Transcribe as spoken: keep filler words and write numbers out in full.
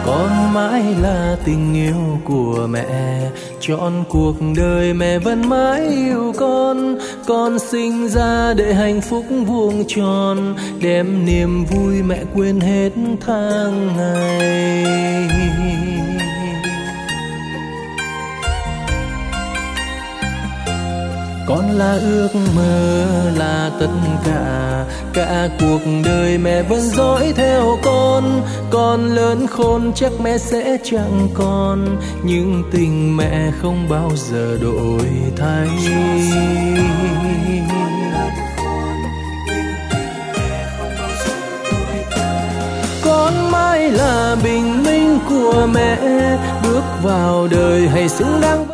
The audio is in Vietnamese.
Con mãi là tình yêu của mẹ, trọn cuộc đời mẹ vẫn mãi yêu con. Con sinh ra để hạnh phúc vuông tròn, đem niềm vui mẹ quên hết tháng ngày. Con là ước mơ, là tất cả, cả cuộc đời mẹ vẫn dõi theo con. Con lớn khôn chắc mẹ sẽ chẳng còn, nhưng tình mẹ không bao giờ đổi thay. Con mãi là bình minh của mẹ, bước vào đời hay xứng đáng.